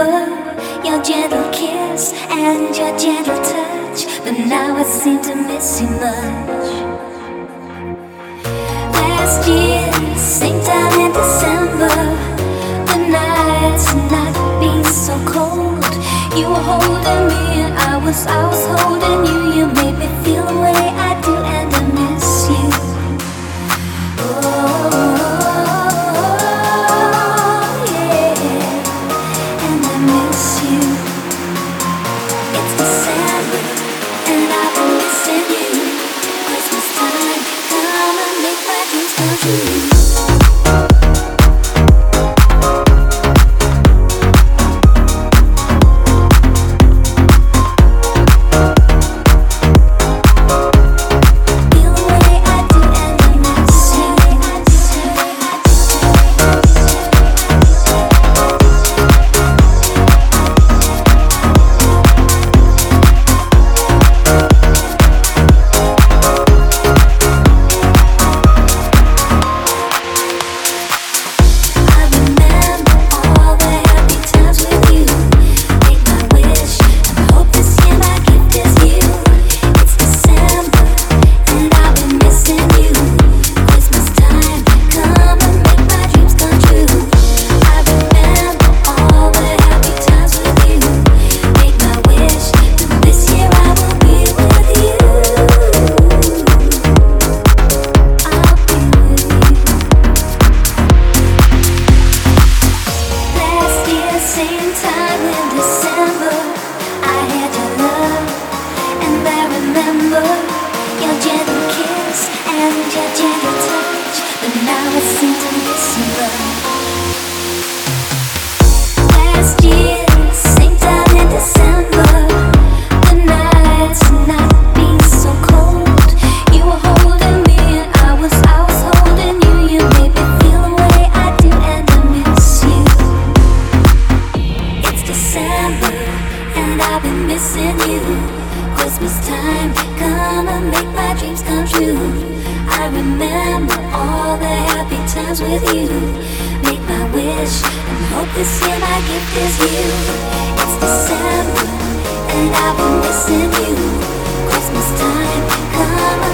remember your gentle kiss and your gentle touch, but now I seem to miss you much. Last year, same time in December, the nights had not been so cold. You were holding me and I was holding you. You made me feel the way I do and I miss you. Oh, yeah, and I miss you. It's December and I've been missing you. Christmas time, come and make my dreams come true.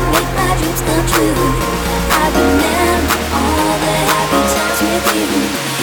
I remember all the happy times with you.